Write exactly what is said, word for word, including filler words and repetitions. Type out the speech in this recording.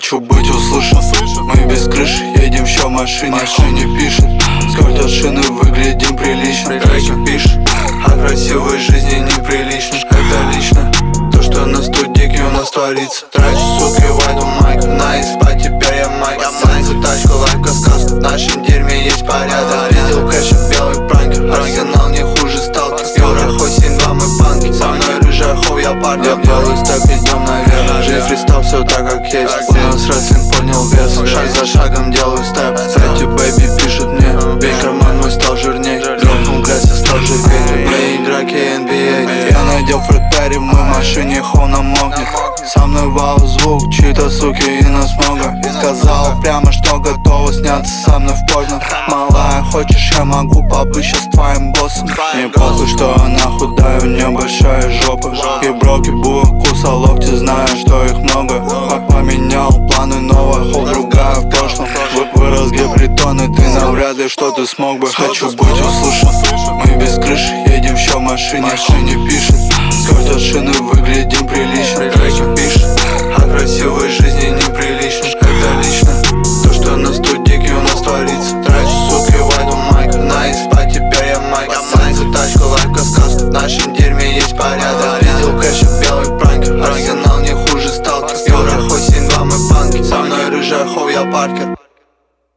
Хочу быть услышан. Мы без крыши едем еще в машине. Машине пишет, скорость от шины, выглядим прилично. Треки пишет, а красивой жизни неприлично. Это лично, то что на студике у нас творится. Трачу, суки, вайду майк, на испа, теперь я майк. Санцы, тачка, лайфка, сказка, в нашем дерьме есть порядок. Видел кэша, белый пранкер, арсенал не хуже сталкер. Юра, хоть семь два, мы панки, со мной рыжая хов, я парня. Я белый степ, идем наверх, жизнь фристайл, все так как есть. У нас рестлинг поднял вес, шаг за шагом делаю степ. Фредди Бэйби пишет мне, бей карман мой стал жирней. Дропнул грязь, я стал живей, плей драки эн би эй. Я надел Фред Перри, мы в машине, хов намокнет. Со мной вау звук, чьи-то суки и нас много. Сказала прямо, что готова сняться со мной в порно. Малая, хочешь, я могу побыть сейчас твоим боссом. Мне похуй, что она худая, у нее большая жопа. И броки, буа, куса, локти, знаю, что их много. Поменял планы, новая хол, другая в прошлом. Вырос гепритон, и ты навряд ли что ты смог бы. Хочу быть услышан. Мы без крыши едем еще в машине. Машине пишет, скорость от шины, выглядим прилично. Треки пишет, а красивой жизни